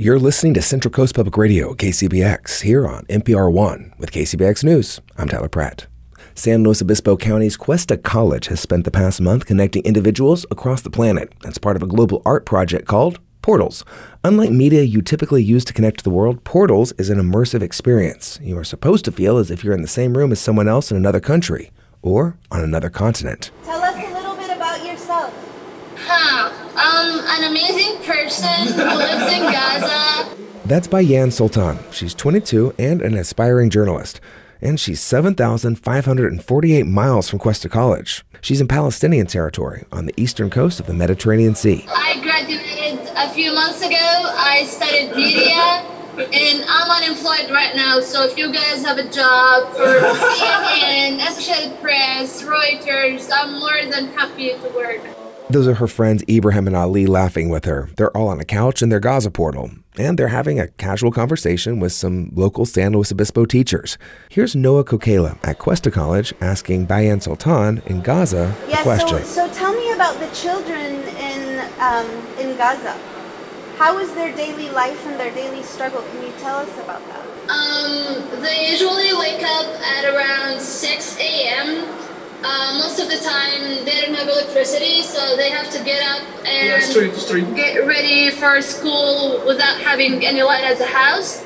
You're listening to Central Coast Public Radio, KCBX, here on NPR One with KCBX News. I'm Tyler Pratt. San Luis Obispo County's Cuesta College has spent the past month connecting individuals across the planet as part of a global art project called Portals. Unlike media you typically use to connect to the world, Portals is an immersive experience. You are supposed to feel as if you're in the same room as someone else in another country or on another continent. Tell us a little bit about yourself. An amazing person who lives in Gaza. That's Bayan Sultan. She's 22 and an aspiring journalist. And she's 7,548 miles from Cuesta College. She's in Palestinian territory on the eastern coast of the Mediterranean Sea. I graduated a few months ago. I studied media, and I'm unemployed right now. So if you guys have a job for CNN, Associated Press, Reuters, I'm more than happy to work. Those are her friends Ibrahim and Ali laughing with her. They're all on a couch in their Gaza portal, and they're having a casual conversation with some local San Luis Obispo teachers. Here's Noah Kokela at Cuesta College asking Bayan Sultan in Gaza a question. So tell me about the children in Gaza. How is their daily life and their daily struggle? Can you tell us about that? They usually wake up at around 6 a.m. Most of the time they don't have electricity, so they have to get up and get ready for school without having any light at the house.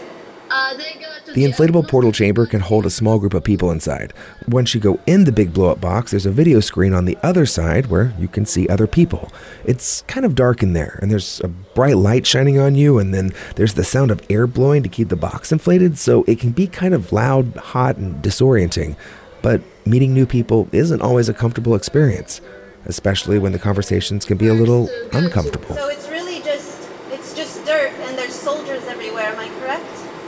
The inflatable portal chamber can hold a small group of people inside. Once you go in the big blow-up box, there's a video screen on the other side where you can see other people. It's kind of dark in there, and there's a bright light shining on you, and then there's the sound of air blowing to keep the box inflated, so it can be kind of loud, hot, and disorienting. But meeting new people isn't always a comfortable experience, especially when the conversations can be a little uncomfortable. So it's really just dirt and there's soldiers everywhere, am I correct?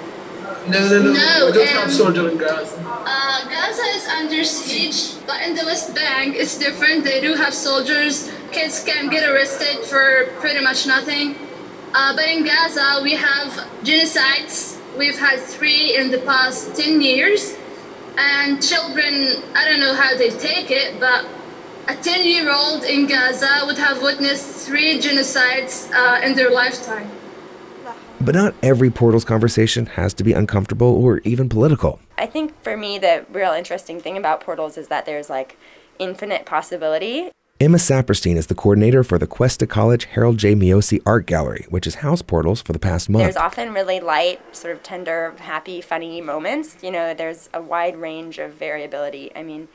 No. We don't have soldiers in Gaza. Gaza is under siege, but in the West Bank it's different. They do have soldiers. Kids can get arrested for pretty much nothing. But in Gaza we have genocides. We've had 3 in the past 10 years. And children, I don't know how they take it, but a 10-year-old in Gaza would have witnessed 3 genocides in their lifetime. But not every Portals conversation has to be uncomfortable or even political. I think for me, the real interesting thing about Portals is that there's infinite possibility. Emma Saperstein is the coordinator for the Cuesta College Harold J. Miosi Art Gallery, which has housed Portals for the past month. There's often really light, sort of tender, happy, funny moments. There's a wide range of variability.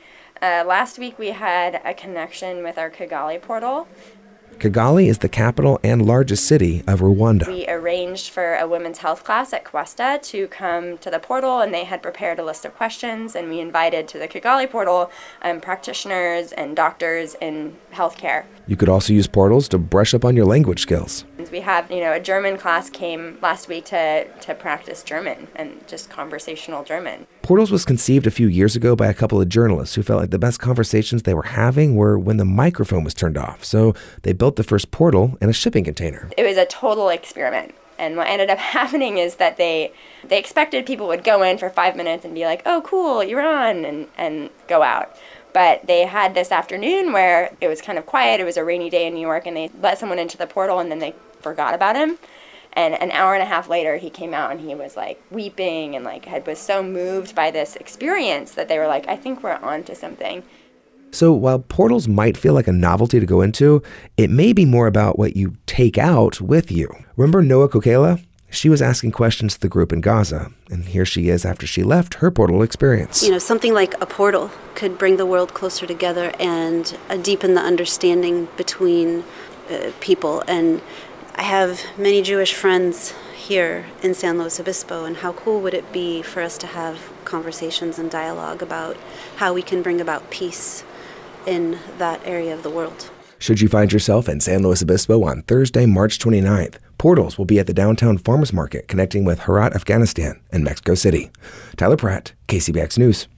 Last week we had a connection with our Kigali portal. Kigali is the capital and largest city of Rwanda. We arranged for a women's health class at Cuesta to come to the portal, and they had prepared a list of questions, and we invited to the Kigali portal practitioners and doctors in healthcare. You could also use Portals to brush up on your language skills. We have, a German class came last week to practice German and just conversational German. Portals was conceived a few years ago by a couple of journalists who felt like the best conversations they were having were when the microphone was turned off. So they built the first portal in a shipping container. It was a total experiment. And what ended up happening is that they expected people would go in for 5 minutes and be like, oh, cool, you're on, and go out. But they had this afternoon where it was kind of quiet. It was a rainy day in New York, and they let someone into the portal, and then they forgot about him. And an hour and a half later, he came out, and he was weeping and was so moved by this experience that they were like, I think we're on to something. So while Portals might feel like a novelty to go into, it may be more about what you take out with you. Remember Noah Kokela? She was asking questions to the group in Gaza, and here she is after she left her portal experience. Something like a portal could bring the world closer together and deepen the understanding between people. And I have many Jewish friends here in San Luis Obispo, and how cool would it be for us to have conversations and dialogue about how we can bring about peace in that area of the world. Should you find yourself in San Luis Obispo on Thursday, March 29th, Portals will be at the downtown farmers market connecting with Herat, Afghanistan and Mexico City. Tyler Pratt, KCBX News.